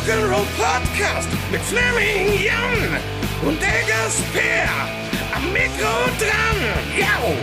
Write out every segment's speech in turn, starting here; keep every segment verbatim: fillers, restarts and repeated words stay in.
Rock'n'Roll Podcast mit Fleming Jan und Eggers Per am Mikro dran. Yo!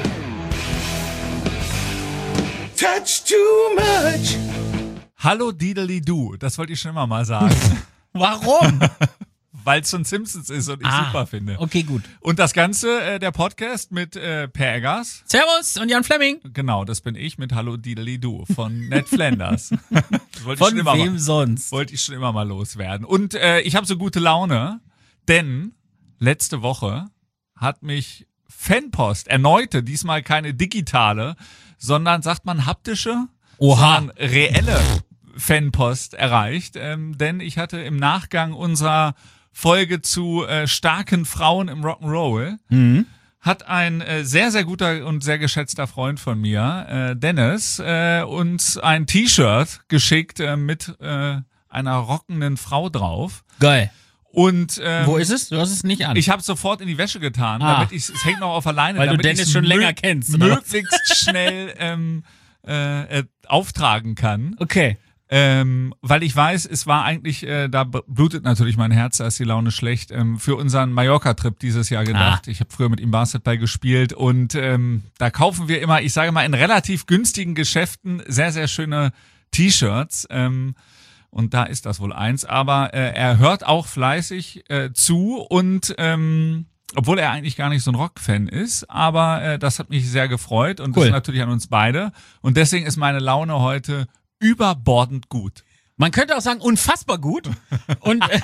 Touch too much. Hallo Dideli-Du, das wollte ich schon immer mal sagen. Warum? Weil es von Simpsons ist und ich ah, super finde. Okay, gut. Und das Ganze, äh, der Podcast mit äh, Per Eggers. Servus und Jan Fleming. Genau, das bin ich mit Hallo Dideli-Du von Ned Flanders. Von wem mal, sonst? Wollte ich schon immer mal loswerden. Und äh, ich habe so gute Laune, denn letzte Woche hat mich Fanpost, erneute, diesmal keine digitale, sondern, sagt man, haptische, Oha. sondern reelle Fanpost erreicht. Ähm, denn ich hatte im Nachgang unserer Folge zu äh, starken Frauen im Rock'n'Roll, Mhm. hat ein äh, sehr, sehr guter und sehr geschätzter Freund von mir, äh, Dennis, äh, uns ein T-Shirt geschickt äh, mit äh, einer rockenden Frau drauf. Geil. Und ähm, Wo ist es? Du hast es nicht an. ich habe sofort in die Wäsche getan, Ah. damit ich, es hängt noch auf alleine, Weil du damit Dennis ich's schon mö- länger kennst, oder was? möglichst schnell ähm, äh, äh, auftragen kann. Okay. Ähm, weil ich weiß, es war eigentlich, äh, da blutet natürlich mein Herz, da ist die Laune schlecht, ähm, für unseren Mallorca-Trip dieses Jahr gedacht. Ah. Ich habe früher mit ihm Basketball gespielt und ähm, da kaufen wir immer, ich sage mal, in relativ günstigen Geschäften sehr, sehr schöne T-Shirts. Ähm, und da ist das wohl eins. Aber äh, er hört auch fleißig äh, zu und ähm, obwohl er eigentlich gar nicht so ein Rock-Fan ist, aber äh, das hat mich sehr gefreut und Cool. das natürlich an uns beide. Und deswegen ist meine Laune heute überbordend gut. Man könnte auch sagen, unfassbar gut. Und äh,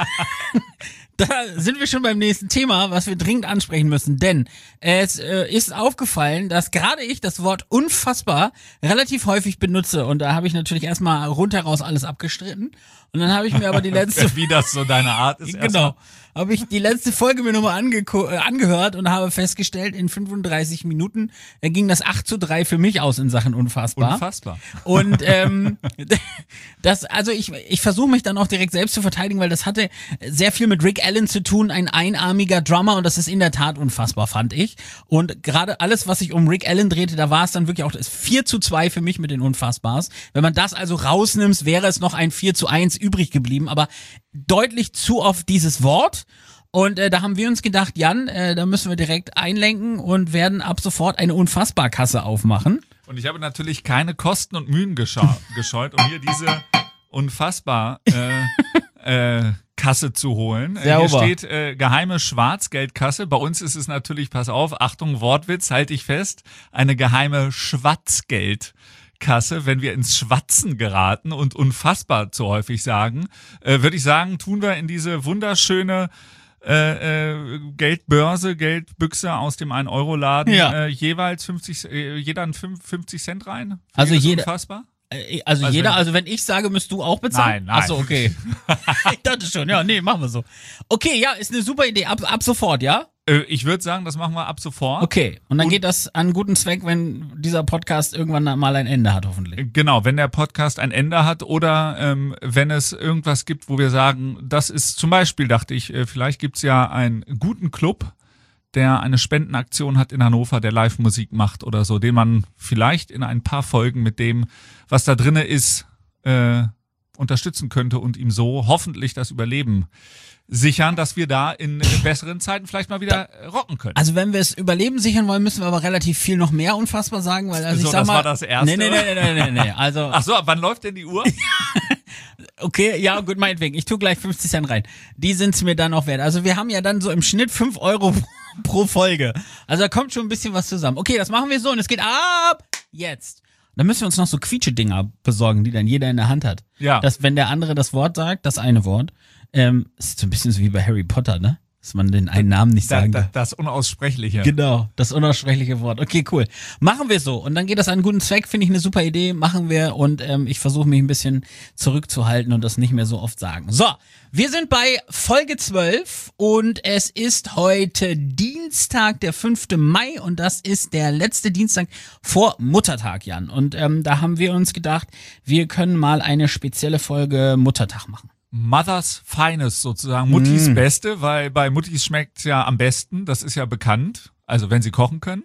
da sind wir schon beim nächsten Thema, was wir dringend ansprechen müssen. Denn es äh, ist aufgefallen, dass gerade ich das Wort unfassbar relativ häufig benutze. Und da habe ich natürlich erstmal rundheraus alles abgestritten. Und dann habe ich mir aber die letzte Wie das so deine Art ist. Genau. Habe ich die letzte Folge mir nochmal angeko- äh, angehört und habe festgestellt, in fünfunddreißig Minuten äh, ging das acht zu drei für mich aus in Sachen unfassbar. Unfassbar. Und ähm, das, also ich, ich versuche mich dann auch direkt selbst zu verteidigen, weil das hatte sehr viel mit Rick Allen zu tun, ein einarmiger Drummer, und das ist in der Tat unfassbar, fand ich. Und gerade alles, was sich um Rick Allen drehte, da war es dann wirklich auch das vier zu zwei für mich mit den Unfassbars. Wenn man das also rausnimmt, wäre es noch ein vier zu eins übrig geblieben, aber deutlich zu oft dieses Wort. Und äh, da haben wir uns gedacht, Jan, äh, da müssen wir direkt einlenken und werden ab sofort eine Unfassbar-Kasse aufmachen. Und ich habe natürlich keine Kosten und Mühen gescha- gescheut, um hier diese unfassbar äh, äh, Kasse zu holen. Äh, Hier Sauber. steht äh, geheime Schwarzgeldkasse. Bei uns ist es natürlich, pass auf, Achtung, Wortwitz, halte ich fest, eine geheime Schwatzgeldkasse. Wenn wir ins Schwatzen geraten und unfassbar zu häufig sagen, äh, würde ich sagen, tun wir in diese wunderschöne Äh, äh, Geldbörse, Geldbüchse aus dem ein Euro Laden Ja. äh, jeweils fünfzig, äh, jeder einen fünf- fünfzig Cent rein? Also Findet ihr das jeder- Unfassbar? Äh, Also, Also jeder, wenn- also wenn ich sage, müsst du auch bezahlen? Nein, nein. Achso, okay. Ich dachte schon, ja, nee, machen wir so. Okay, ja, ist eine super Idee, ab, ab sofort, ja? Äh, ich würde sagen, das machen wir ab sofort. Okay, und dann Und- geht das an guten Zweck, wenn dieser Podcast irgendwann mal ein Ende hat, hoffentlich. Genau, wenn der Podcast ein Ende hat oder ähm, wenn es irgendwas gibt, wo wir sagen, das ist zum Beispiel, dachte ich, äh, vielleicht gibt's ja einen guten Club, der eine Spendenaktion hat in Hannover, der Live-Musik macht oder so, den man vielleicht in ein paar Folgen mit dem, was da drinne ist, äh, unterstützen könnte und ihm so hoffentlich das Überleben sichern, dass wir da in besseren Zeiten vielleicht mal wieder äh, rocken können. Also wenn wir es Überleben sichern wollen, müssen wir aber relativ viel noch mehr unfassbar sagen, weil also So, ich sag das mal, war das Erste, Nee, nee, nee, nee, nee, nee, nee. Also Ach so, wann läuft denn die Uhr? okay, ja, gut, meinetwegen. Ich tue gleich fünfzig Cent rein. Die sind's mir dann auch wert. Also wir haben ja dann so im Schnitt fünf Euro pro Folge. Also da kommt schon ein bisschen was zusammen. Okay, das machen wir so und es geht ab jetzt. Dann müssen wir uns noch so Quietsche-Dinger besorgen, die dann jeder in der Hand hat. Ja. Dass, wenn der andere das Wort sagt, das eine Wort, ähm, ist so ein bisschen so wie bei Harry Potter, ne? Dass man den einen Namen nicht Da, sagen da, darf. das Unaussprechliche. Genau, das unaussprechliche Wort. Okay, cool. Machen wir so. Und dann geht das an einen guten Zweck, finde ich eine super Idee. Machen wir und ähm, ich versuche mich ein bisschen zurückzuhalten und das nicht mehr so oft sagen. So, wir sind bei Folge zwölf und es ist heute Dienstag, der fünfte Mai und das ist der letzte Dienstag vor Muttertag, Jan. Und ähm, da haben wir uns gedacht, wir können mal eine spezielle Folge Muttertag machen. Mothers Finest sozusagen, Muttis Mm. Beste, weil bei Muttis schmeckt's ja am besten, das ist ja bekannt, also wenn sie kochen können.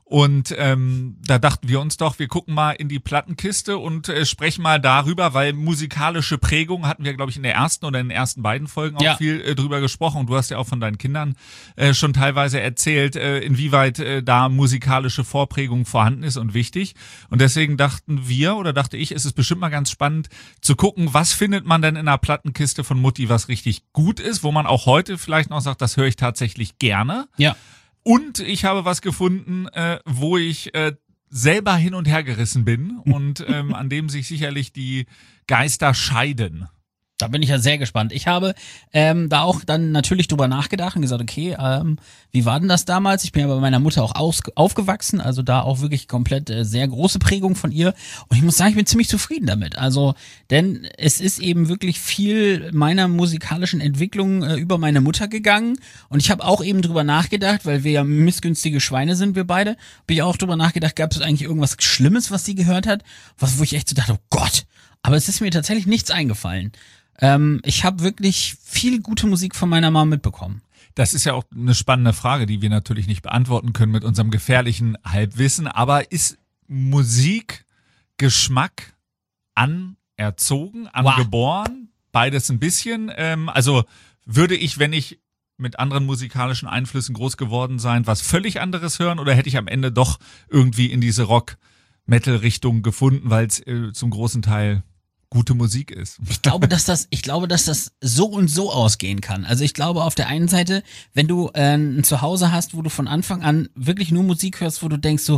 Und ähm, da dachten wir uns doch, wir gucken mal in die Plattenkiste und äh, sprechen mal darüber, weil musikalische Prägung hatten wir, glaube ich, in der ersten oder in den ersten beiden Folgen auch Ja. viel äh, drüber gesprochen. Und du hast ja auch von deinen Kindern äh, schon teilweise erzählt, äh, inwieweit äh, da musikalische Vorprägung vorhanden ist und wichtig. Und deswegen dachten wir, oder dachte ich, ist es bestimmt mal ganz spannend zu gucken, was findet man denn in einer Plattenkiste von Mutti, was richtig gut ist, wo man auch heute vielleicht noch sagt, das höre ich tatsächlich gerne. Ja. Und ich habe was gefunden, äh, wo ich äh, selber hin und her gerissen bin und ähm, an dem sich sicherlich die Geister scheiden. Da bin ich ja sehr gespannt. Ich habe ähm, da auch dann natürlich drüber nachgedacht und gesagt, okay, ähm, wie war denn das damals? Ich bin ja bei meiner Mutter auch aus, aufgewachsen, also da auch wirklich komplett äh, sehr große Prägung von ihr. Und ich muss sagen, ich bin ziemlich zufrieden damit. Also, denn es ist eben wirklich viel meiner musikalischen Entwicklung äh, über meine Mutter gegangen. Und ich habe auch eben drüber nachgedacht, weil wir ja missgünstige Schweine sind, wir beide, habe ich auch drüber nachgedacht, gab es eigentlich irgendwas Schlimmes, was sie gehört hat? Was, wo ich echt so dachte, oh Gott. Aber es ist mir tatsächlich nichts eingefallen. Ähm, ich habe wirklich viel gute Musik von meiner Mama mitbekommen. Das ist ja auch eine spannende Frage, die wir natürlich nicht beantworten können mit unserem gefährlichen Halbwissen. Aber ist Musik Geschmack anerzogen, angeboren? Beides ein bisschen. Ähm, also würde ich, wenn ich mit anderen musikalischen Einflüssen groß geworden sein, was völlig anderes hören? Oder hätte ich am Ende doch irgendwie in diese Rock-Metal-Richtung gefunden, weil es äh, zum großen Teil gute Musik ist? Ich glaube, dass das, ich glaube, dass das so und so ausgehen kann. Also ich glaube, auf der einen Seite, wenn du äh, ein Zuhause hast, wo du von Anfang an wirklich nur Musik hörst, wo du denkst so,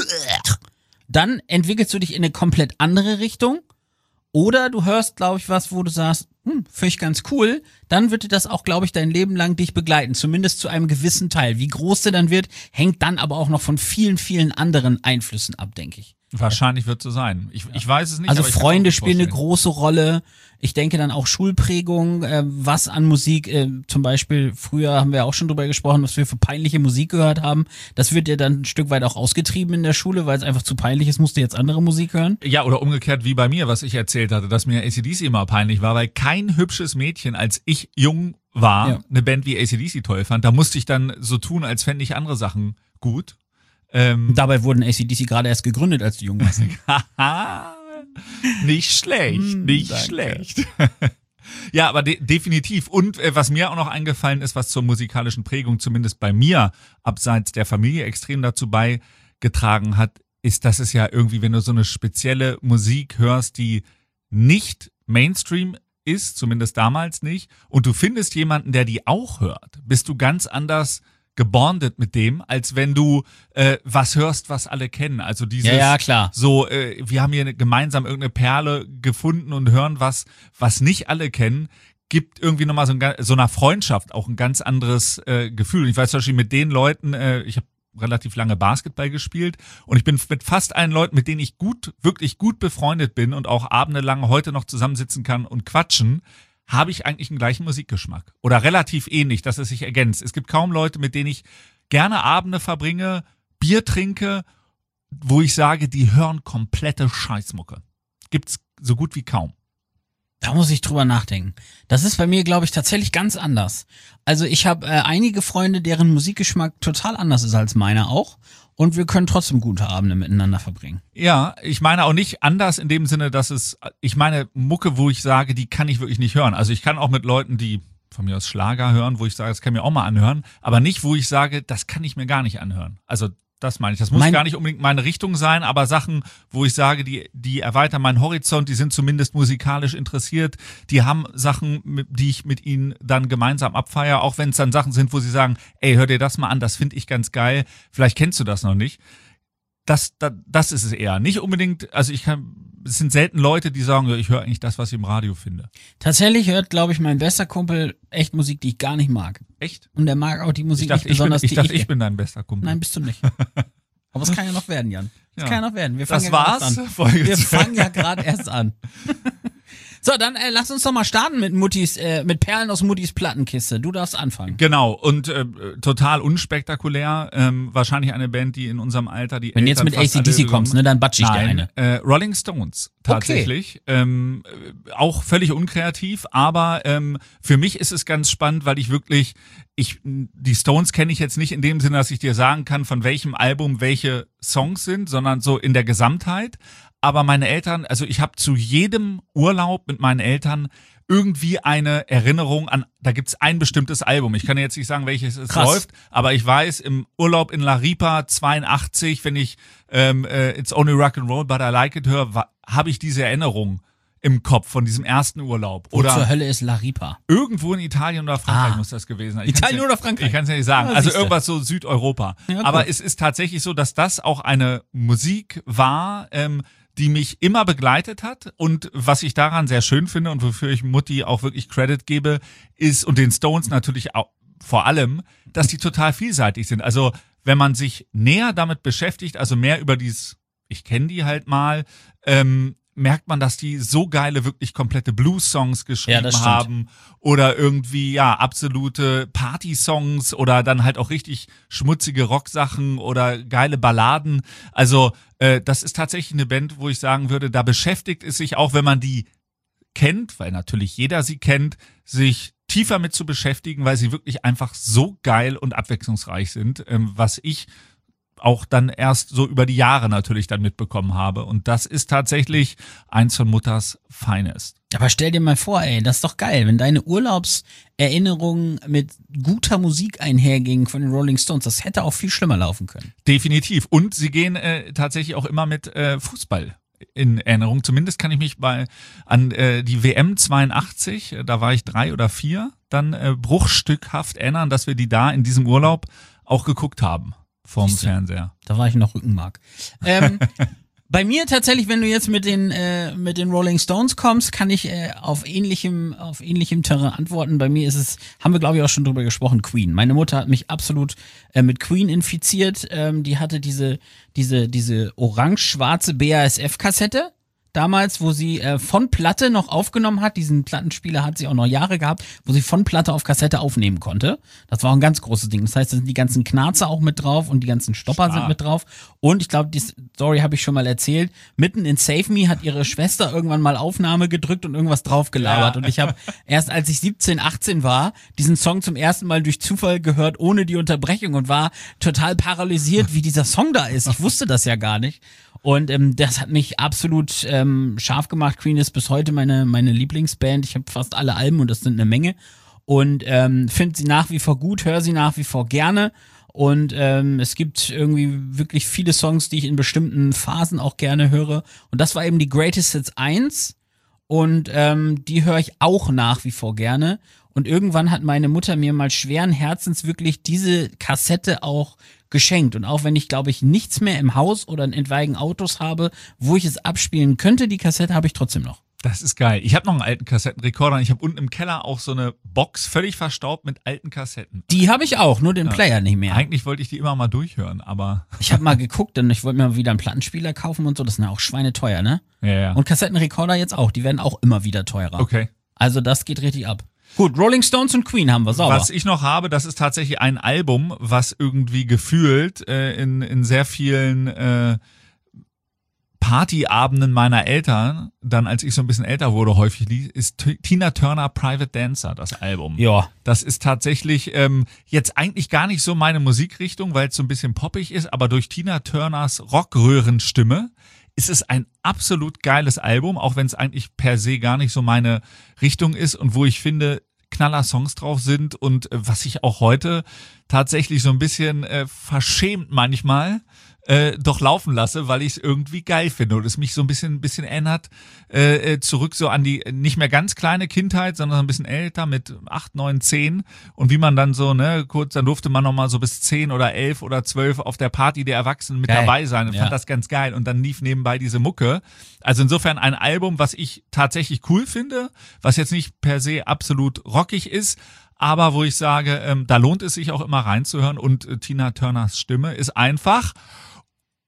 dann entwickelst du dich in eine komplett andere Richtung. Oder du hörst, glaube ich, was, wo du sagst, hm, finde ich ganz cool. Dann wird dir das auch, glaube ich, dein Leben lang dich begleiten. Zumindest zu einem gewissen Teil. Wie groß der dann wird, hängt dann aber auch noch von vielen, vielen anderen Einflüssen ab, denke ich. Wahrscheinlich wird es so sein. Ich, ich weiß es nicht. Also aber ich kann's Freunde mir auch spielen eine vorstellen. große Rolle. Ich denke dann auch Schulprägung, äh, was an Musik, äh, zum Beispiel, früher haben wir auch schon drüber gesprochen, was wir für peinliche Musik gehört haben. Das wird ja dann ein Stück weit auch ausgetrieben in der Schule, weil es einfach zu peinlich ist, musst du jetzt andere Musik hören. Ja, oder umgekehrt wie bei mir, was ich erzählt hatte, dass mir A C D C immer peinlich war, weil kein hübsches Mädchen, als ich jung war, Ja. eine Band wie A C D C toll fand. Da musste ich dann so tun, als fände ich andere Sachen gut. Ähm, Dabei wurden A C D C gerade erst gegründet, als du jung warst. Haha, nicht schlecht, Hm, nicht danke. schlecht. Ja, aber de- definitiv. Und äh, was mir auch noch eingefallen ist, was zur musikalischen Prägung zumindest bei mir abseits der Familie extrem dazu beigetragen hat, ist, dass es ja irgendwie, wenn du so eine spezielle Musik hörst, die nicht Mainstream ist, zumindest damals nicht, und du findest jemanden, der die auch hört, bist du ganz anders gebondet mit dem, als wenn du äh, was hörst, was alle kennen. Also dieses Ja, ja, klar. so, äh, wir haben hier gemeinsam irgendeine Perle gefunden und hören was, was nicht alle kennen, gibt irgendwie nochmal so, ein, ga- so einer Freundschaft auch ein ganz anderes äh, Gefühl. Und ich weiß zum Beispiel mit den Leuten, äh, ich habe relativ lange Basketball gespielt und ich bin mit fast allen Leuten, mit denen ich gut, wirklich gut befreundet bin und auch abendelang heute noch zusammensitzen kann und quatschen, habe ich eigentlich einen gleichen Musikgeschmack. Oder relativ ähnlich, dass es sich ergänzt. Es gibt kaum Leute, mit denen ich gerne Abende verbringe, Bier trinke, wo ich sage, die hören komplette Scheißmucke. Gibt's so gut wie kaum. Da muss ich drüber nachdenken. Das ist bei mir, glaube ich, tatsächlich ganz anders. Also ich habe äh, einige Freunde, deren Musikgeschmack total anders ist als meiner auch. Und wir können trotzdem gute Abende miteinander verbringen. Ja, ich meine auch nicht anders in dem Sinne, dass es, ich meine Mucke, wo ich sage, die kann ich wirklich nicht hören. Also ich kann auch mit Leuten, die von mir aus Schlager hören, wo ich sage, das kann ich mir auch mal anhören, aber nicht, wo ich sage, das kann ich mir gar nicht anhören. Also das meine ich. Das muss Mein- gar nicht unbedingt meine Richtung sein, aber Sachen, wo ich sage, die, die erweitern meinen Horizont, die sind zumindest musikalisch interessiert, die haben Sachen, mit- die ich mit ihnen dann gemeinsam abfeiere, auch wenn es dann Sachen sind, wo sie sagen, ey, hör dir das mal an, das finde ich ganz geil, vielleicht kennst du das noch nicht. Das, das, das ist es eher. Nicht unbedingt, also ich kann, es sind selten Leute, die sagen, ja, ich höre eigentlich das, was ich im Radio finde. Tatsächlich hört, glaube ich, mein bester Kumpel echt Musik, die ich gar nicht mag. Echt? Und er mag auch die Musik Ich dachte, nicht ich bin, besonders, ich, die dachte, ich... ich bin dein bester Kumpel. Nein, bist du nicht. Aber es kann ja noch werden, Jan. Es Ja. kann ja noch werden. Wir fangen Das ja grad war's. erst an. Folge Wir zwei. fangen ja gerade erst an. So, dann äh, lass uns doch mal starten mit Muttis, äh, mit Perlen aus Muttis Plattenkiste. Du darfst anfangen. Genau, und äh, total unspektakulär. Ähm, wahrscheinlich eine Band, die in unserem Alter die Wenn du jetzt Eltern mit fast A C D C alle kommst, ne, dann batsch ich dir Nein, eine. äh, Rolling Stones tatsächlich. Okay. Ähm, auch völlig unkreativ, aber ähm, für mich ist es ganz spannend, weil ich wirklich, ich die Stones kenne ich jetzt nicht in dem Sinne, dass ich dir sagen kann, von welchem Album welche Songs sind, sondern so in der Gesamtheit. Aber meine Eltern, also ich habe zu jedem Urlaub mit meinen Eltern irgendwie eine Erinnerung an, da gibt's ein bestimmtes Album. Ich kann jetzt nicht sagen, welches es Krass. läuft, aber ich weiß, im Urlaub in La Ripa zweiundachtzig, wenn ich ähm, äh, It's Only Rock'n'Roll, But I Like It höre, habe ich diese Erinnerung im Kopf von diesem ersten Urlaub. Wo Oder zur Hölle ist La Ripa? Irgendwo in Italien oder Frankreich Ah. muss das gewesen sein. Ich Italien kann's oder Frankreich? Ich kann es ja nicht sagen. Ja, Also siehste. irgendwas so Südeuropa. Ja, cool. Aber es ist tatsächlich so, dass das auch eine Musik war, ähm, die mich immer begleitet hat. Und was ich daran sehr schön finde und wofür ich Mutti auch wirklich Credit gebe, ist, und den Stones natürlich auch vor allem, dass die total vielseitig sind. Also wenn man sich näher damit beschäftigt, also mehr über dieses, ich kenne die halt mal, ähm, merkt man, dass die so geile, wirklich komplette Blues-Songs Ja, geschrieben das stimmt. haben oder irgendwie, ja, absolute Party-Songs oder dann halt auch richtig schmutzige Rocksachen oder geile Balladen. Also äh, das ist tatsächlich eine Band, wo ich sagen würde, da beschäftigt es sich auch, wenn man die kennt, weil natürlich jeder sie kennt, sich tiefer mit zu beschäftigen, weil sie wirklich einfach so geil und abwechslungsreich sind, ähm, was ich auch dann erst so über die Jahre natürlich dann mitbekommen habe. Und das ist tatsächlich eins von Mutters Finest. Aber stell dir mal vor, ey, das ist doch geil, wenn deine Urlaubserinnerungen mit guter Musik einhergingen von den Rolling Stones. Das hätte auch viel schlimmer laufen können. Definitiv. Und sie gehen äh, tatsächlich auch immer mit äh, Fußball in Erinnerung. Zumindest kann ich mich bei an äh, die W M zweiundachtzig, äh, da war ich drei oder vier, dann äh, bruchstückhaft erinnern, dass wir die da in diesem Urlaub auch geguckt haben. Vorm Siehste. Fernseher. Da war ich noch Rückenmark. Ähm, bei mir tatsächlich, wenn du jetzt mit den äh, mit den Rolling Stones kommst, kann ich äh, auf ähnlichem auf ähnlichem Terrain antworten. Bei mir ist es, haben wir glaube ich auch schon drüber gesprochen, Queen. Meine Mutter hat mich absolut äh, mit Queen infiziert. Ähm, die hatte diese diese diese orange-schwarze B A S F-Kassette damals, wo sie äh, von Platte noch aufgenommen hat. Diesen Plattenspieler hat sie auch noch Jahre gehabt, wo sie von Platte auf Kassette aufnehmen konnte. Das war auch ein ganz großes Ding. Das heißt, da sind die ganzen Knarzer auch mit drauf und die ganzen Stopper Stark. sind mit drauf. Und ich glaube, die Story habe ich schon mal erzählt. Mitten in Save Me hat ihre Schwester irgendwann mal Aufnahme gedrückt und irgendwas draufgelabert. Ja. Und ich habe erst, als ich siebzehn, achtzehn war, diesen Song zum ersten Mal durch Zufall gehört, ohne die Unterbrechung, und war total paralysiert, wie dieser Song da ist. Ich wusste das ja gar nicht. Und ähm, das hat mich absolut ähm, scharf gemacht. Queen ist bis heute meine meine Lieblingsband. Ich habe fast alle Alben und das sind eine Menge. Und ähm, finde sie nach wie vor gut, höre sie nach wie vor gerne. Und ähm, es gibt irgendwie wirklich viele Songs, die ich in bestimmten Phasen auch gerne höre. Und das war eben die Greatest Hits eins. Und ähm, die höre ich auch nach wie vor gerne. Und irgendwann hat meine Mutter mir mal schweren Herzens wirklich diese Kassette auch geschenkt. Und auch wenn ich, glaube ich, nichts mehr im Haus oder in etwaigen Autos habe, wo ich es abspielen könnte, die Kassette habe ich trotzdem noch. Das ist geil. Ich habe noch einen alten Kassettenrekorder und ich habe unten im Keller auch so eine Box, völlig verstaubt mit alten Kassetten. Die habe ich auch, nur den Player nicht mehr. Eigentlich wollte ich die immer mal durchhören, aber... Ich habe mal geguckt, denn ich wollte mir mal wieder einen Plattenspieler kaufen und so. Das sind ja auch schweineteuer, ne? Ja, ja. Und Kassettenrekorder jetzt auch. Die werden auch immer wieder teurer. Okay. Also das geht richtig ab. Gut, Rolling Stones und Queen haben wir, sauber. Was ich noch habe, das ist tatsächlich ein Album, was irgendwie gefühlt äh, in, in sehr vielen äh, Partyabenden meiner Eltern, dann als ich so ein bisschen älter wurde, häufig lief, ist T- Tina Turner Private Dancer, das Album. Ja. Das ist tatsächlich ähm, jetzt eigentlich gar nicht so meine Musikrichtung, weil es so ein bisschen poppig ist, aber durch Tina Turners Rockröhrenstimme ist es ein absolut geiles Album, auch wenn es eigentlich per se gar nicht so meine Richtung ist und wo ich finde, knaller Songs drauf sind und äh, was ich auch heute tatsächlich so ein bisschen äh, verschämt manchmal äh, doch laufen lasse, weil ich es irgendwie geil finde und es mich so ein bisschen ein bisschen erinnert äh, zurück so an die nicht mehr ganz kleine Kindheit, sondern ein bisschen älter mit acht, neun, zehn und wie man dann so, ne, kurz, dann durfte man noch mal so bis zehn oder elf oder zwölf auf der Party der Erwachsenen mit Geil. dabei sein und Ja. fand das ganz geil und dann lief nebenbei diese Mucke. Also insofern ein Album, was ich tatsächlich cool finde, was jetzt nicht per se absolut rockig ist, aber wo ich sage, ähm, da lohnt es sich auch immer reinzuhören und äh, Tina Turners Stimme ist einfach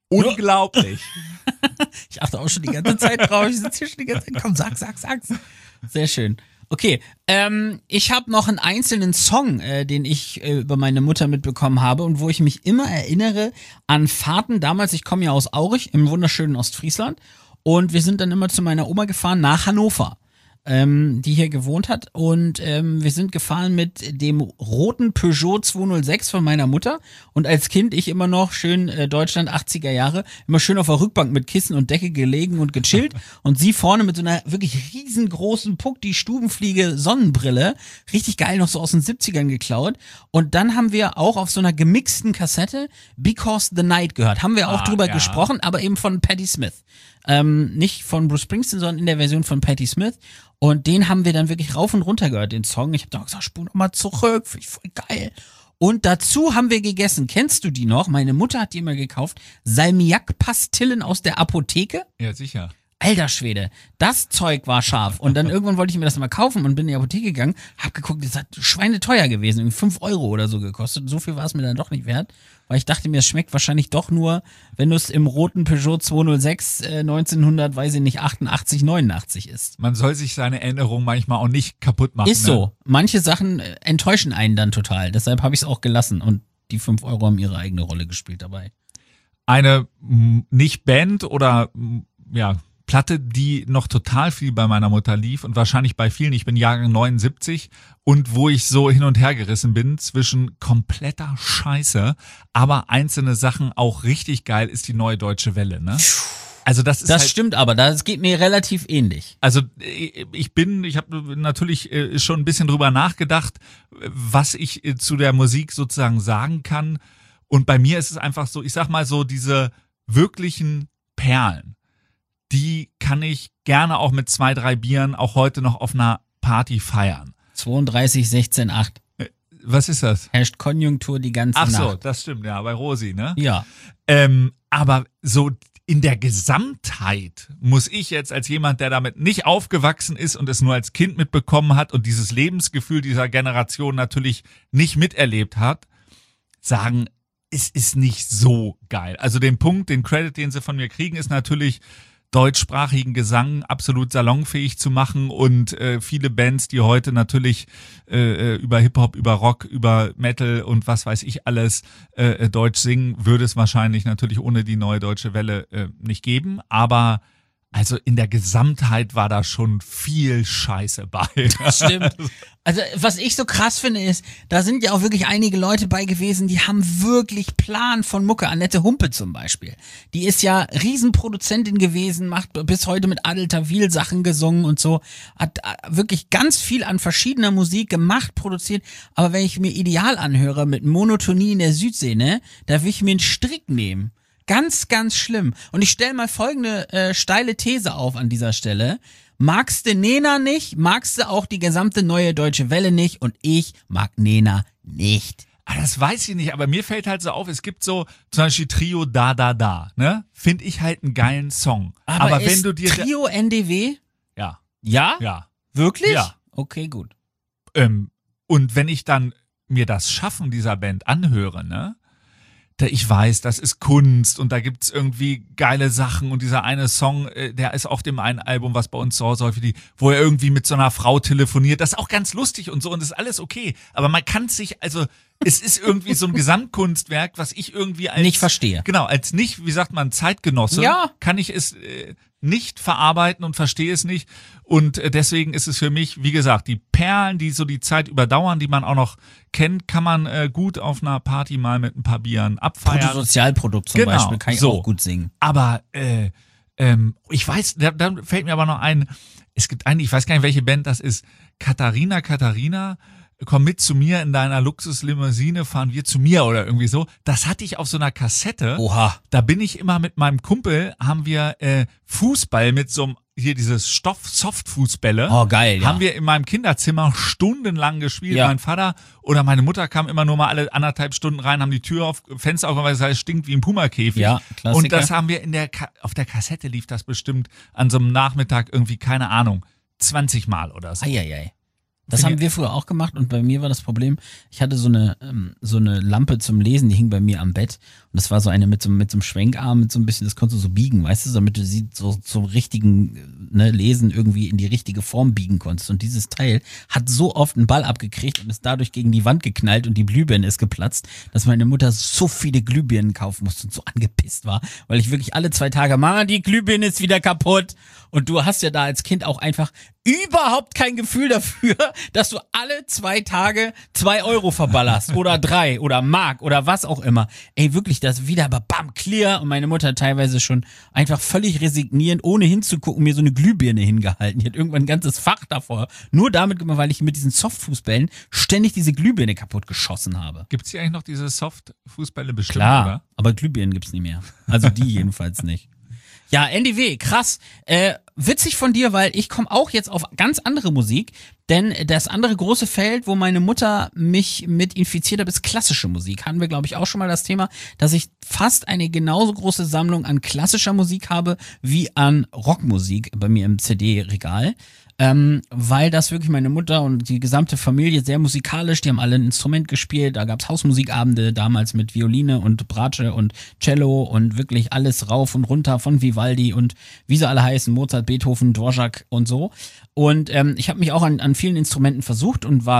unglaublich. Ich achte auch schon die ganze Zeit drauf. Ich sitze hier schon die ganze Zeit. Komm, sag, sag, sag's. Sehr schön. Okay, ähm, ich habe noch einen einzelnen Song, äh, den ich äh, über meine Mutter mitbekommen habe und wo ich mich immer erinnere an Fahrten. Damals, ich komme ja aus Aurich im wunderschönen Ostfriesland und wir sind dann immer zu meiner Oma gefahren nach Hannover, ähm, die hier gewohnt hat und ähm, wir sind gefahren mit dem roten Peugeot zweihundertsechs von meiner Mutter und als Kind ich immer noch schön äh, Deutschland achtziger Jahre, immer schön auf der Rückbank mit Kissen und Decke gelegen und gechillt und sie vorne mit so einer wirklich riesengroßen Puck, die Stubenfliege Sonnenbrille, richtig geil, noch so aus den siebzigern geklaut und dann haben wir auch auf so einer gemixten Kassette Because the Night gehört, haben wir auch Ah, drüber ja. gesprochen, aber eben von Patti Smith. Ähm, nicht von Bruce Springsteen, sondern in der Version von Patti Smith. Und den haben wir dann wirklich rauf und runter gehört, den Song. Ich habe dann gesagt, spul noch mal zurück, finde ich voll geil. Und dazu haben wir gegessen, kennst du die noch? Meine Mutter hat die immer gekauft. Salmiak-Pastillen aus der Apotheke. Ja, sicher. Alter Schwede, das Zeug war scharf. Und dann irgendwann wollte ich mir das mal kaufen und bin in die Apotheke gegangen, hab geguckt, das hat schweineteuer gewesen, irgendwie fünf Euro oder so gekostet. So viel war es mir dann doch nicht wert, weil ich dachte mir, es schmeckt wahrscheinlich doch nur, wenn du es im roten Peugeot zweihundertsechs äh, neunzehnhundert, weiß ich nicht, achtundachtzig, neunundachtzig ist. Man soll sich seine Erinnerung manchmal auch nicht kaputt machen. Ist ne? so. Manche Sachen äh, enttäuschen einen dann total. Deshalb habe ich es auch gelassen und die fünf Euro haben ihre eigene Rolle gespielt dabei. Eine m, nicht Band oder m, ja Platte, die noch total viel bei meiner Mutter lief und wahrscheinlich bei vielen, ich bin Jahrgang neunundsiebzig und wo ich so hin und her gerissen bin zwischen kompletter Scheiße, aber einzelne Sachen auch richtig geil, ist die Neue Deutsche Welle, ne? Also das ist Das halt, stimmt aber, das geht mir relativ ähnlich. also ich bin, ich habe natürlich schon ein bisschen drüber nachgedacht, was ich zu der Musik sozusagen sagen kann und bei mir ist es einfach so, ich sag mal so, diese wirklichen Perlen, die kann ich gerne auch mit zwei, drei Bieren auch heute noch auf einer Party feiern. zweiunddreißig, sechzehn, acht. Was ist das? Herrscht Konjunktur die ganze Ach Nacht. so, das stimmt, ja, bei Rosi, ne? Ja. Ähm, aber so in der Gesamtheit muss ich jetzt als jemand, der damit nicht aufgewachsen ist und es nur als Kind mitbekommen hat und dieses Lebensgefühl dieser Generation natürlich nicht miterlebt hat, sagen, es ist nicht so geil. Also den Punkt, den Credit, den sie von mir kriegen, ist natürlich deutschsprachigen Gesang absolut salonfähig zu machen und äh, viele Bands, die heute natürlich äh, über Hip-Hop, über Rock, über Metal und was weiß ich alles äh, Deutsch singen, würde es wahrscheinlich natürlich ohne die Neue Deutsche Welle äh, nicht geben, aber also in der Gesamtheit war da schon viel Scheiße bei. Das stimmt. Also was ich so krass finde ist, da sind ja auch wirklich einige Leute bei gewesen, die haben wirklich Plan von Mucke. Annette Humpe zum Beispiel. Die ist ja Riesenproduzentin gewesen, macht bis heute mit Adel Tawil Sachen gesungen und so. Hat wirklich ganz viel an verschiedener Musik gemacht, produziert. Aber wenn ich mir Ideal anhöre mit Monotonie in der Südsee, ne, da will ich mir einen Strick nehmen. Ganz, ganz schlimm. Und ich stelle mal folgende äh, steile These auf an dieser Stelle. Magst du Nena nicht, magst du auch die gesamte Neue Deutsche Welle nicht und ich mag Nena nicht. Ah, das weiß ich nicht, aber mir fällt halt so auf, es gibt so zum Beispiel Trio Da Da Da, ne? Finde ich halt einen geilen Song. Aber, Aber ist wenn du dir... Trio N D W? Ja, Ja? ja. Wirklich? Ja. Okay, gut. Ähm, und wenn ich dann mir das Schaffen dieser Band anhöre, ne? Da ich weiß, das ist Kunst und da gibt's irgendwie geile Sachen und dieser eine Song, äh, der ist auf dem einen Album, was bei uns zu Hause häufig, wo er irgendwie mit so einer Frau telefoniert, das ist auch ganz lustig und so und das ist alles okay, aber man kann sich, also es ist irgendwie so ein Gesamtkunstwerk, was ich irgendwie als... Nicht verstehe. Genau, als nicht, wie sagt man, Zeitgenosse, Ja. kann ich es äh, nicht verarbeiten und verstehe es nicht und äh, deswegen ist es für mich, wie gesagt, die Perlen, die so die Zeit überdauern, die man auch noch kennt, kann man äh, gut auf einer Party mal mit ein paar Bieren abfeiern. Bruttosozialprodukt zum Genau, Beispiel, kann ich so. auch gut singen. Aber äh, ähm, ich weiß, da, da fällt mir aber noch ein, es gibt eine, ich weiß gar nicht, welche Band das ist, Katharina, Katharina, komm mit zu mir in deiner Luxuslimousine, fahren wir zu mir oder irgendwie so. Das hatte ich auf so einer Kassette. Oha. Da bin ich immer mit meinem Kumpel, haben wir äh, Fußball mit so einem, hier dieses Stoff-Softfußbälle. Oh, geil, ja. Haben wir in meinem Kinderzimmer stundenlang gespielt. Ja. Mein Vater oder meine Mutter kam immer nur mal alle anderthalb Stunden rein, haben die Tür auf, Fenster aufgemacht, weil es heißt, stinkt wie ein Pumakäfig. Ja, Klassiker. Und das haben wir in der, Ka- auf der Kassette lief das bestimmt an so einem Nachmittag irgendwie, keine Ahnung, zwanzig Mal oder so. Eieiei. Das haben wir früher auch gemacht und bei mir war das Problem, ich hatte so eine ähm, so eine Lampe zum Lesen, die hing bei mir am Bett und das war so eine mit so, mit so einem Schwenkarm, mit so ein bisschen, das konntest du so biegen, weißt du, damit du sie so zum richtigen ne, Lesen irgendwie in die richtige Form biegen konntest und dieses Teil hat so oft einen Ball abgekriegt und ist dadurch gegen die Wand geknallt und die Glühbirne ist geplatzt, dass meine Mutter so viele Glühbirnen kaufen musste und so angepisst war, weil ich wirklich alle zwei Tage, Mama, die Glühbirne ist wieder kaputt und du hast ja da als Kind auch einfach überhaupt kein Gefühl dafür, dass du alle zwei Tage zwei Euro verballerst oder drei oder Mark oder was auch immer. Ey, wirklich, das wieder aber bam, clear und meine Mutter teilweise schon einfach völlig resignierend, ohne hinzugucken, mir so eine Glühbirne hingehalten. Die hat irgendwann ein ganzes Fach davor. Nur damit gemacht, weil ich mit diesen Softfußbällen ständig diese Glühbirne kaputt geschossen habe. Gibt's hier eigentlich noch diese Softfußbälle bestimmt, Klar, oder? aber Glühbirnen gibt's nicht mehr. Also die jedenfalls nicht. Ja, N D W, krass. Äh, witzig von dir, weil ich komme auch jetzt auf ganz andere Musik, denn das andere große Feld, wo meine Mutter mich mit infiziert hat, ist klassische Musik. Hatten wir, glaube ich, auch schon mal das Thema, dass ich fast eine genauso große Sammlung an klassischer Musik habe wie an Rockmusik bei mir im C D-Regal. Ähm, weil das wirklich meine Mutter und die gesamte Familie sehr musikalisch, die haben alle ein Instrument gespielt, da gab's Hausmusikabende damals mit Violine und Bratsche und Cello und wirklich alles rauf und runter von Vivaldi und wie sie alle heißen, Mozart, Beethoven, Dvorak und so. Und ähm, ich habe mich auch an, an vielen Instrumenten versucht und war,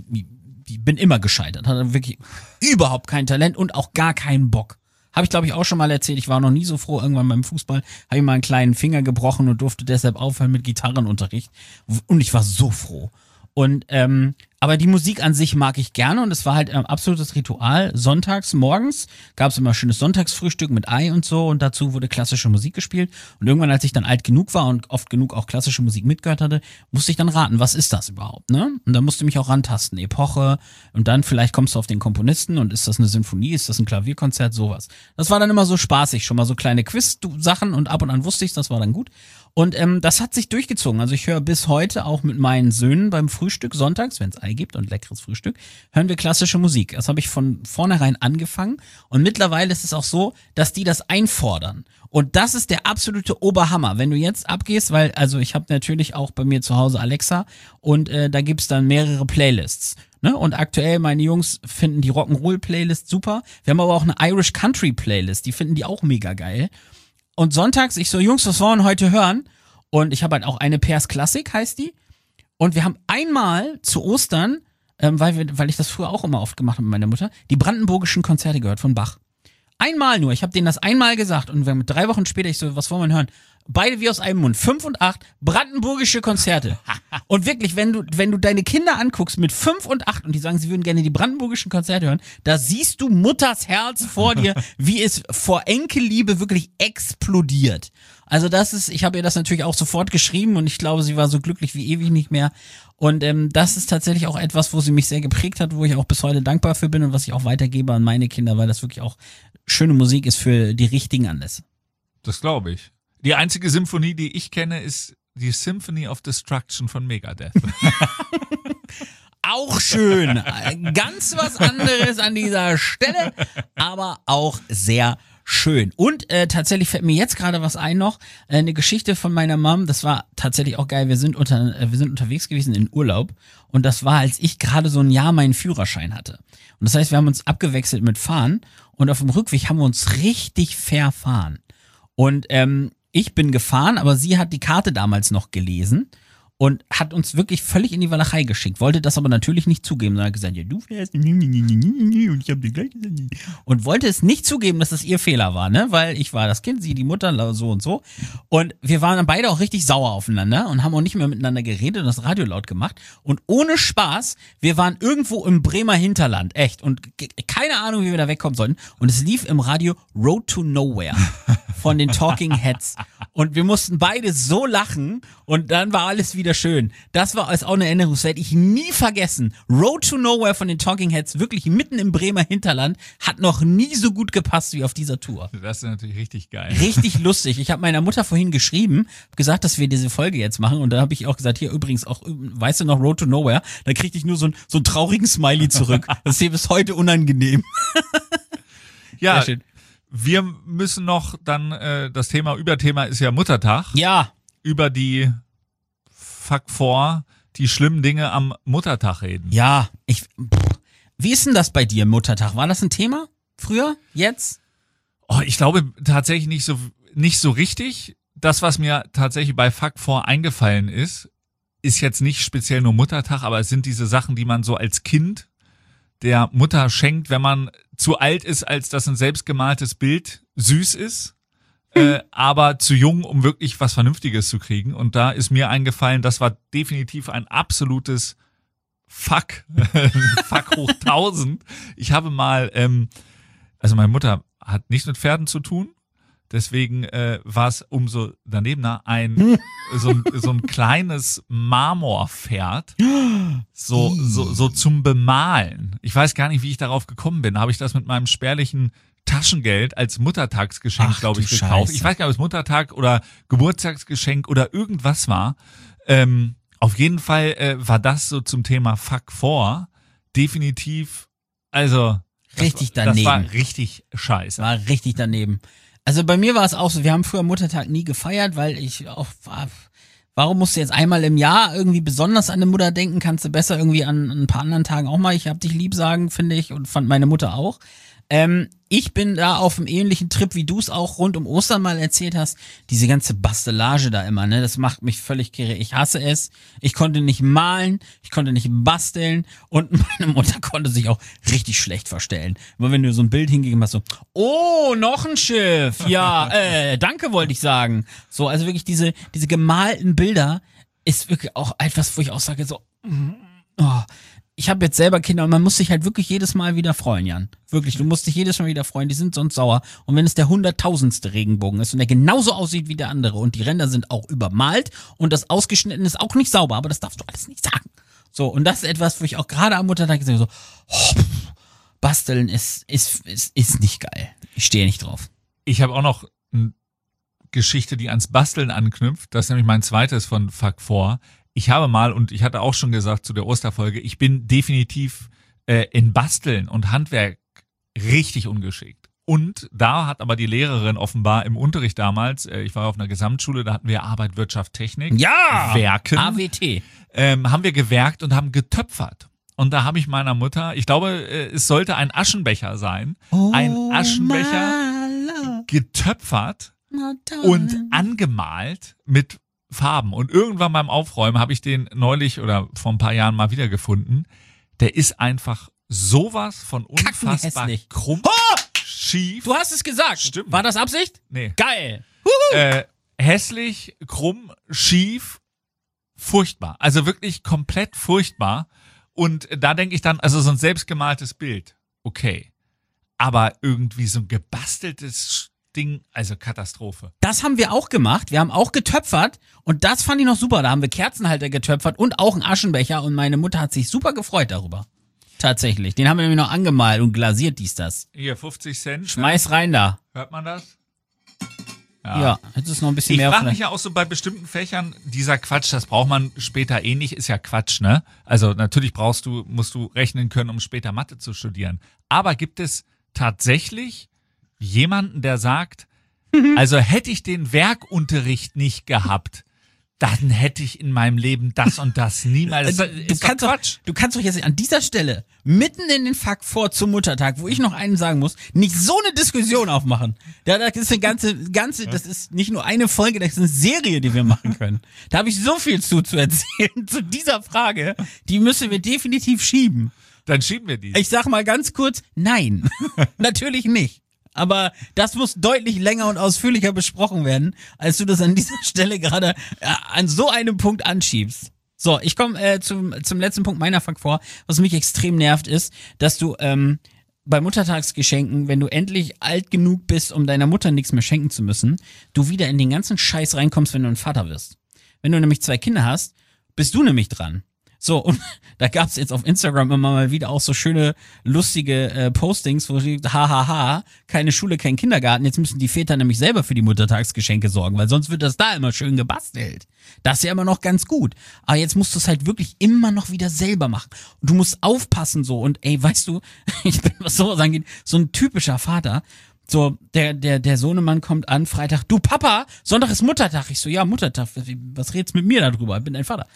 bin immer gescheitert, hatte wirklich überhaupt kein Talent und auch gar keinen Bock. Habe ich, glaube ich, auch schon mal erzählt. Ich war noch nie so froh irgendwann beim Fußball. Habe ich mal einen kleinen Finger gebrochen und durfte deshalb aufhören mit Gitarrenunterricht. Und ich war so froh. Und ähm, aber die Musik an sich mag ich gerne und es war halt ein absolutes Ritual. Sonntags morgens gab es immer schönes Sonntagsfrühstück mit Ei und so und dazu wurde klassische Musik gespielt. Und irgendwann, als ich dann alt genug war und oft genug auch klassische Musik mitgehört hatte, musste ich dann raten, was ist das überhaupt, ne? Und dann musste ich mich auch rantasten, Epoche und dann vielleicht kommst du auf den Komponisten und ist das eine Sinfonie, ist das ein Klavierkonzert, sowas. Das war dann immer so spaßig, schon mal so kleine Quiz-Sachen und ab und an wusste ich, das war dann gut. Und ähm, das hat sich durchgezogen. Also ich höre bis heute auch mit meinen Söhnen beim Frühstück sonntags, wenn es Ei gibt und leckeres Frühstück, hören wir klassische Musik. Das habe ich von vornherein angefangen und mittlerweile ist es auch so, dass die das einfordern. Und das ist der absolute Oberhammer. Wenn du jetzt abgehst, weil, also ich habe natürlich auch bei mir zu Hause Alexa und äh, da gibt's dann mehrere Playlists. Ne? Und aktuell, meine Jungs finden die Rock'n'Roll-Playlist super. Wir haben aber auch eine Irish Country-Playlist, die finden die auch mega geil. Und sonntags, ich so, Jungs, was wollen wir heute hören? Und ich habe halt auch eine Pairs Classic, heißt die. Und wir haben einmal zu Ostern, ähm, weil, wir, weil ich das früher auch immer oft gemacht habe mit meiner Mutter, die brandenburgischen Konzerte gehört von Bach. Einmal nur, ich habe denen das einmal gesagt und wir haben drei Wochen später, ich so, was wollen wir hören? Beide wie aus einem Mund, fünf und acht, brandenburgische Konzerte. Und wirklich, wenn du, wenn du deine Kinder anguckst mit fünf und acht und die sagen, sie würden gerne die brandenburgischen Konzerte hören, da siehst du Mutters Herz vor dir, wie es vor Enkelliebe wirklich explodiert. Also das ist, ich habe ihr das natürlich auch sofort geschrieben und ich glaube, sie war so glücklich wie ewig nicht mehr. Und ähm, das ist tatsächlich auch etwas, wo sie mich sehr geprägt hat, wo ich auch bis heute dankbar für bin und was ich auch weitergebe an meine Kinder, weil das wirklich auch schöne Musik ist für die richtigen Anlässe. Das glaube ich. Die einzige Symphonie, die ich kenne, ist die Symphony of Destruction von Megadeth. Auch schön. Ganz was anderes an dieser Stelle, aber auch sehr schön. Und äh, tatsächlich fällt mir jetzt gerade was ein noch. Äh, eine Geschichte von meiner Mom, das war tatsächlich auch geil. Wir sind, unter, äh, wir sind unterwegs gewesen in Urlaub und das war, als ich gerade so ein Jahr meinen Führerschein hatte. Und das heißt, wir haben uns abgewechselt mit Fahren und auf dem Rückweg haben wir uns richtig verfahren. Und ähm, ich bin gefahren, aber sie hat die Karte damals noch gelesen und hat uns wirklich völlig in die Walachei geschickt, wollte das aber natürlich nicht zugeben, sondern hat gesagt, ja, du fährst und ich hab dir gleich und wollte es nicht zugeben, dass das ihr Fehler war, ne, weil ich war das Kind, sie die Mutter, so und so und wir waren dann beide auch richtig sauer aufeinander und haben auch nicht mehr miteinander geredet und das Radio laut gemacht und ohne Spaß, wir waren irgendwo im Bremer Hinterland, echt und keine Ahnung, wie wir da wegkommen sollten und es lief im Radio Road to Nowhere von den Talking Heads und wir mussten beide so lachen und dann war alles wieder schön. Das war als auch eine Erinnerung, das werde ich nie vergessen. Road to Nowhere von den Talking Heads, wirklich mitten im Bremer Hinterland, hat noch nie so gut gepasst wie auf dieser Tour. Das ist natürlich richtig geil. Richtig lustig. Ich habe meiner Mutter vorhin geschrieben, gesagt, dass wir diese Folge jetzt machen und da habe ich auch gesagt, hier übrigens auch, weißt du noch, Road to Nowhere, da kriegte ich nur so, ein, so einen traurigen Smiley zurück. Das ist hier bis heute unangenehm. Ja, wir müssen noch dann, äh, das Thema, Überthema ist ja Muttertag. Ja. Über die Fuck vor, die schlimmen Dinge am Muttertag reden. Ja, ich. Pff. Wie ist denn das bei dir, Muttertag? War das ein Thema? Früher? Jetzt? Oh, ich glaube tatsächlich nicht so, nicht so richtig. Das, was mir tatsächlich bei Fuck vor eingefallen ist, ist jetzt nicht speziell nur Muttertag, aber es sind diese Sachen, die man so als Kind der Mutter schenkt, wenn man zu alt ist, als dass ein selbstgemaltes Bild süß ist, hm. äh, aber zu jung, um wirklich was Vernünftiges zu kriegen. Und da ist mir eingefallen, das war definitiv ein absolutes Fuck. Fuck hoch tausend. Ich habe mal, ähm, also meine Mutter hat nichts mit Pferden zu tun. Deswegen äh, war es umso daneben ein so, ein so ein kleines Marmorpferd, so, so, so zum Bemalen. Ich weiß gar nicht, wie ich darauf gekommen bin. Habe ich das mit meinem spärlichen Taschengeld als Muttertagsgeschenk, glaube ich, gekauft. Scheiße. Ich weiß gar nicht, ob es Muttertag oder Geburtstagsgeschenk oder irgendwas war. Ähm, auf jeden Fall äh, war das so zum Thema Fuck vor. Definitiv, also Richtig das, daneben. Das war richtig scheiße. War richtig daneben. Also bei mir war es auch so, wir haben früher Muttertag nie gefeiert, weil ich auch, warum musst du jetzt einmal im Jahr irgendwie besonders an eine Mutter denken, kannst du besser irgendwie an, an ein paar anderen Tagen auch mal, ich hab dich lieb sagen, finde ich, und fand meine Mutter auch. Ähm, ich bin da auf einem ähnlichen Trip, wie du es auch rund um Ostern mal erzählt hast. Diese ganze Bastelage da immer, ne, das macht mich völlig kirre. Ich hasse es. Ich konnte nicht malen, ich konnte nicht basteln und meine Mutter konnte sich auch richtig schlecht verstellen. Immer wenn du so ein Bild hingegeben hast, so, oh, noch ein Schiff. Ja, äh, danke wollte ich sagen. So, also wirklich diese, diese gemalten Bilder ist wirklich auch etwas, wo ich auch sage, so, oh, ich habe jetzt selber Kinder und man muss sich halt wirklich jedes Mal wieder freuen, Jan. Wirklich, du musst dich jedes Mal wieder freuen, die sind sonst sauer. Und wenn es der hunderttausendste Regenbogen ist und der genauso aussieht wie der andere und die Ränder sind auch übermalt und das Ausgeschnitten ist auch nicht sauber, aber das darfst du alles nicht sagen. So, und das ist etwas, wo ich auch gerade am Muttertag sage, so, oh, basteln ist, ist, ist, ist nicht geil. Ich stehe nicht drauf. Ich habe auch noch eine Geschichte, die ans Basteln anknüpft. Das ist nämlich mein zweites von Fuck vor. Ich habe mal, und ich hatte auch schon gesagt zu der Osterfolge, ich bin definitiv äh, in Basteln und Handwerk richtig ungeschickt. Und da hat aber die Lehrerin offenbar im Unterricht damals, äh, ich war auf einer Gesamtschule, da hatten wir Arbeit, Wirtschaft, Technik. Ja! Werken. A W T. Ähm, haben wir gewerkt und haben getöpfert. Und da habe ich meiner Mutter, ich glaube, äh, es sollte ein Aschenbecher sein, Oh, ein Aschenbecher getöpfert und angemalt mit Farben. Und irgendwann beim Aufräumen habe ich den neulich oder vor ein paar Jahren mal wiedergefunden. Der ist einfach sowas von unfassbar Kackenhässlich. krumm, Oh! schief. Du hast es gesagt. Stimmt. War das Absicht? Nee. Geil. Äh, hässlich, krumm, schief, furchtbar. Also wirklich komplett furchtbar. Und da denke ich dann, also so ein selbstgemaltes Bild, okay. Aber irgendwie so ein gebasteltes Ding, also Katastrophe. Das haben wir auch gemacht. Wir haben auch getöpfert und das fand ich noch super. Da haben wir Kerzenhalter getöpfert und auch einen Aschenbecher und meine Mutter hat sich super gefreut darüber. Tatsächlich. Den haben wir nämlich noch angemalt und glasiert, dies, das. Hier, fünfzig Cent. Schmeiß rein da. Hört man das? Ja, jetzt ist noch ein bisschen Ich mehr. frage mich vielleicht. ja auch so bei bestimmten Fächern, dieser Quatsch, das braucht man später eh nicht, ist ja Quatsch, ne? Also natürlich brauchst du, musst du rechnen können, um später Mathe zu studieren. Aber gibt es tatsächlich jemanden, der sagt, also hätte ich den Werkunterricht nicht gehabt, dann hätte ich in meinem Leben das und das niemals. Das du, ist doch kannst doch, Quatsch. du kannst doch jetzt an dieser Stelle, mitten in den Fuck vor zum Muttertag, wo ich noch einen sagen muss, nicht so eine Diskussion aufmachen. Da, das ist eine ganze, ganze, das ist nicht nur eine Folge, das ist eine Serie, die wir machen können. Da habe ich so viel zu, zu erzählen zu dieser Frage. Die müssen wir definitiv schieben. Dann schieben wir die. Ich sag mal ganz kurz, nein. Natürlich nicht. Aber das muss deutlich länger und ausführlicher besprochen werden, als du das an dieser Stelle gerade äh, an so einem Punkt anschiebst. So, ich komme äh, zum, zum letzten Punkt meiner Fuck vor. Was mich extrem nervt, ist, dass du ähm, bei Muttertagsgeschenken, wenn du endlich alt genug bist, um deiner Mutter nichts mehr schenken zu müssen, du wieder in den ganzen Scheiß reinkommst, wenn du ein Vater wirst. Wenn du nämlich zwei Kinder hast, bist du nämlich dran. So, und da gab's jetzt auf Instagram immer mal wieder auch so schöne, lustige äh, Postings, wo steht, hahaha, keine Schule, kein Kindergarten, jetzt müssen die Väter nämlich selber für die Muttertagsgeschenke sorgen, weil sonst wird das da immer schön gebastelt. Das ist ja immer noch ganz gut. Aber jetzt musst du es halt wirklich immer noch wieder selber machen. Und du musst aufpassen so und ey, weißt du, ich bin, was sowas angeht, so ein typischer Vater. So, der, der, der Sohnemann kommt an, Freitag, du Papa, Sonntag ist Muttertag. Ich so, ja, Muttertag, was redest mit mir darüber? Ich bin dein Vater.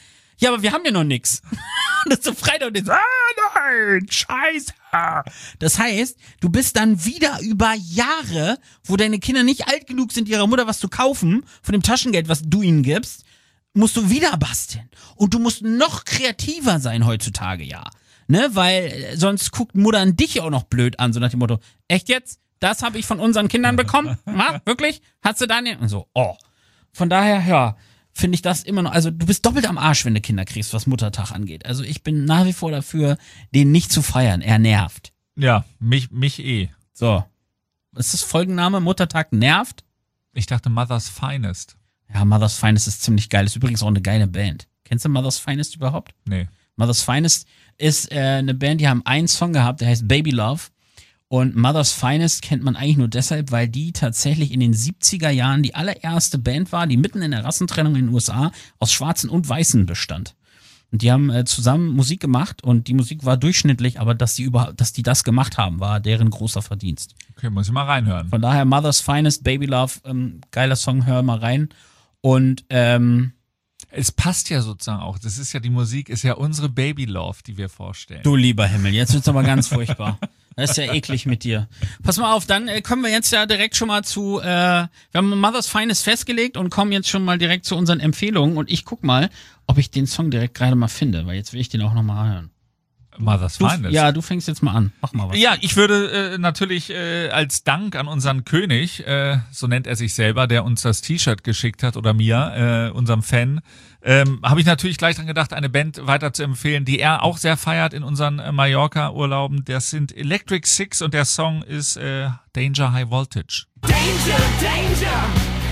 Ja, aber wir haben ja noch nix. Und das ist so Freitag und ich so, ah nein, scheiße. Das heißt, du bist dann wieder über Jahre, wo deine Kinder nicht alt genug sind, ihrer Mutter was zu kaufen, von dem Taschengeld, was du ihnen gibst, musst du wieder basteln. Und du musst noch kreativer sein heutzutage, ja. Ne, weil sonst guckt Mutter an dich auch noch blöd an, so nach dem Motto, echt jetzt? Das habe ich von unseren Kindern bekommen? Ha? Wirklich? Hast du da nicht? Und so, oh. Von daher, ja, finde ich das immer noch, also du bist doppelt am Arsch, wenn du Kinder kriegst, was Muttertag angeht. Also ich bin nach wie vor dafür, den nicht zu feiern. Er nervt. Ja, mich, mich eh. So. Was ist das Folgenname? Muttertag nervt? Ich dachte Mother's Finest. Ja, Mother's Finest ist ziemlich geil. Ist übrigens auch eine geile Band. Kennst du Mother's Finest überhaupt? Nee. Mother's Finest ist äh, eine Band, die haben einen Song gehabt, der heißt Baby Love. Und Mother's Finest kennt man eigentlich nur deshalb, weil die tatsächlich in den siebziger Jahren die allererste Band war, die mitten in der Rassentrennung in den U S A aus Schwarzen und Weißen bestand. Und die haben äh, zusammen Musik gemacht und die Musik war durchschnittlich, aber dass die überhaupt, dass die das gemacht haben, war deren großer Verdienst. Okay, muss ich mal reinhören. Von daher Mother's Finest, Baby Love, ähm, geiler Song, hör mal rein. Und ähm, es passt ja sozusagen auch. Das ist ja, die Musik ist ja unsere Baby Love, die wir vorstellen. Du lieber Himmel, jetzt wird's aber ganz furchtbar. Das ist ja eklig mit dir. Pass mal auf, dann äh, kommen wir jetzt ja direkt schon mal zu, äh, wir haben Mother's Finest festgelegt und kommen jetzt schon mal direkt zu unseren Empfehlungen und ich guck mal, ob ich den Song direkt gerade mal finde, weil jetzt will ich den auch nochmal hören. Mother's Du, Finest. ja, du fängst jetzt mal an. Mach mal was. Ja, ich würde äh, natürlich äh, als Dank an unseren König, äh, so nennt er sich selber, der uns das T-Shirt geschickt hat, oder mir, äh, unserem Fan, ähm, habe ich natürlich gleich dran gedacht, eine Band weiter zu empfehlen, die er auch sehr feiert in unseren äh, Mallorca-Urlauben. Das sind Electric Six und der Song ist äh, Danger High Voltage. Danger, danger,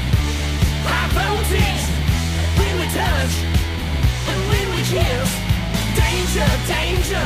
high voltage, when we touch and when we kiss. Danger, danger,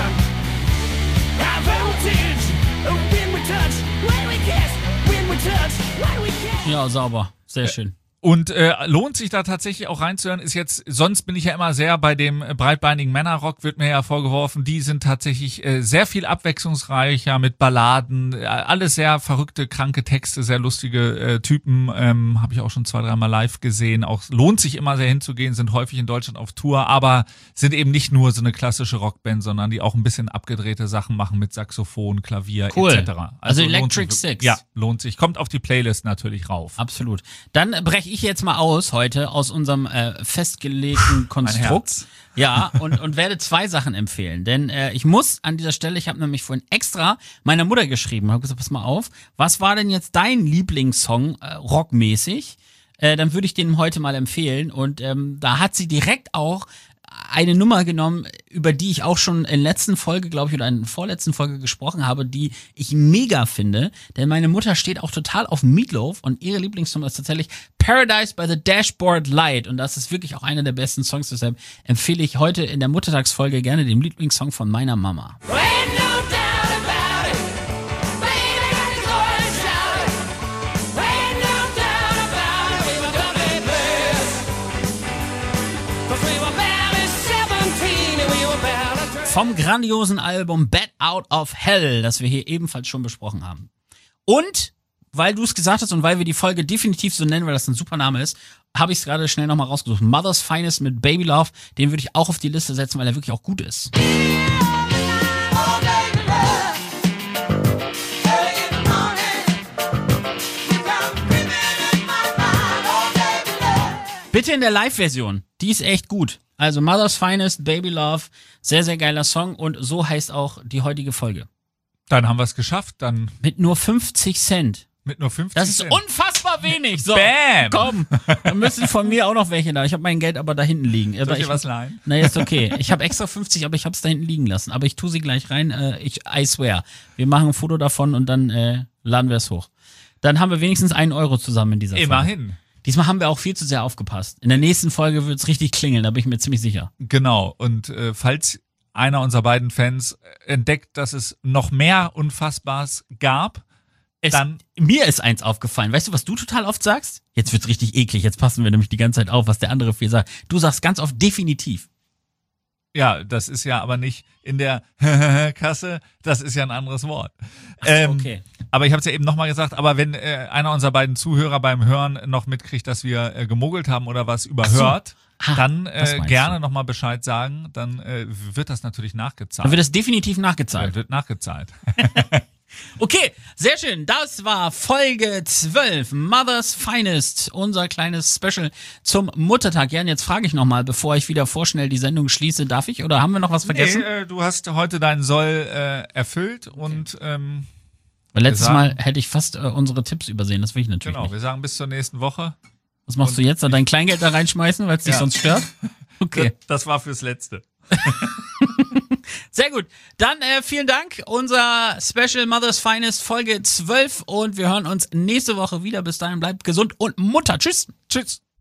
high voltage, when we touch, when we kiss, when we touch, when we kiss. Ja, sauber. Sehr schön. Und äh, lohnt sich da tatsächlich auch reinzuhören, ist jetzt, sonst bin ich ja immer sehr bei dem breitbeinigen Männerrock, wird mir ja vorgeworfen, die sind tatsächlich äh, sehr viel abwechslungsreicher mit Balladen, äh, alles sehr verrückte, kranke Texte, sehr lustige äh, Typen, ähm, habe ich auch schon zwei, dreimal live gesehen, auch lohnt sich immer sehr hinzugehen, sind häufig in Deutschland auf Tour, aber sind eben nicht nur so eine klassische Rockband, sondern die auch ein bisschen abgedrehte Sachen machen mit Saxophon, Klavier Cool. et cetera. Also lohnt Electric sich, Six. Ja, lohnt sich, kommt auf die Playlist natürlich rauf. Absolut. Dann breche ich jetzt mal aus heute aus unserem äh, festgelegten Konstrukt. Herz. Ja, und, und werde zwei Sachen empfehlen. Denn äh, ich muss an dieser Stelle, ich habe nämlich vorhin extra meiner Mutter geschrieben, habe gesagt, pass mal auf, was war denn jetzt dein Lieblingssong äh, rockmäßig? Äh, dann würde ich den heute mal empfehlen. Und ähm, da hat sie direkt auch eine Nummer genommen, über die ich auch schon in der letzten Folge, glaube ich, oder in der vorletzten Folge gesprochen habe, die ich mega finde. Denn meine Mutter steht auch total auf Meatloaf und ihre Lieblingsnummer ist tatsächlich Paradise by the Dashboard Light. Und das ist wirklich auch einer der besten Songs. Deshalb empfehle ich heute in der Muttertagsfolge gerne den Lieblingssong von meiner Mama. Ain't no doubt about it, baby, got to go and shout it. Ain't no doubt about it, we were gonna blessed. 'Cause we were barely seventeen and we were barely Vom grandiosen Album Bat Out of Hell, das wir hier ebenfalls schon besprochen haben. Und, weil du es gesagt hast und weil wir die Folge definitiv so nennen, weil das ein super Name ist, habe ich es gerade schnell nochmal rausgesucht. Mother's Finest mit Baby Love, den würde ich auch auf die Liste setzen, weil er wirklich auch gut ist. Bitte in der Live-Version, die ist echt gut. Also Mother's Finest, Baby Love, sehr, sehr geiler Song und so heißt auch die heutige Folge. Dann haben wir es geschafft, dann Mit nur fünfzig Cent. mit nur fünfzig Das ist Cent. unfassbar wenig. So, Bam! komm, dann müssen von mir auch noch welche da. Ich habe mein Geld aber da hinten liegen. Soll Aber ich dir ich, was leihen? Nee, ist okay. Ich habe extra fünfzig, aber ich habe es da hinten liegen lassen. Aber ich tue sie gleich rein. Äh, ich, I swear. Wir machen ein Foto davon und dann äh, laden wir es hoch. Dann haben wir wenigstens einen Euro zusammen in dieser Folge. Immerhin. Diesmal haben wir auch viel zu sehr aufgepasst. In der nächsten Folge wird's richtig klingeln, da bin ich mir ziemlich sicher. Genau. Und äh, falls einer unserer beiden Fans entdeckt, dass es noch mehr Unfassbares gab, Es, dann mir ist eins aufgefallen. Weißt du, was du total oft sagst? Jetzt wird's richtig eklig. Jetzt passen wir nämlich die ganze Zeit auf, was der andere viel sagt. Du sagst ganz oft definitiv. ja, das ist ja aber nicht in der Kasse, das ist ja ein anderes Wort. Ach so, Ähm, okay. Aber ich habe es ja eben nochmal gesagt, aber wenn äh, einer unserer beiden Zuhörer beim Hören noch mitkriegt, dass wir äh, gemogelt haben oder was überhört, Ah, dann das äh, meinst gerne du. nochmal Bescheid sagen. Dann äh, wird das natürlich nachgezahlt. Dann wird es definitiv nachgezahlt. Ja, wird nachgezahlt. Okay, sehr schön. Das war Folge zwölf, Mother's Finest, unser kleines Special zum Muttertag. Jan, jetzt frage ich nochmal, bevor ich wieder vorschnell die Sendung schließe, darf ich oder haben wir noch was vergessen? Nee, äh, du hast heute deinen Soll äh, erfüllt und ähm, Weil letztes wir sagen- Mal hätte ich fast äh, unsere Tipps übersehen, das will ich natürlich genau, nicht. wir sagen bis zur nächsten Woche. Was machst du jetzt? Da dein Kleingeld da reinschmeißen, weil es dich Ja. sonst stört? Okay. Das war fürs Letzte. Sehr gut. Dann äh, vielen Dank. Unser Special Mother's Finest Folge zwölf und wir hören uns nächste Woche wieder. Bis dahin bleibt gesund und Mutter. Tschüss. Tschüss.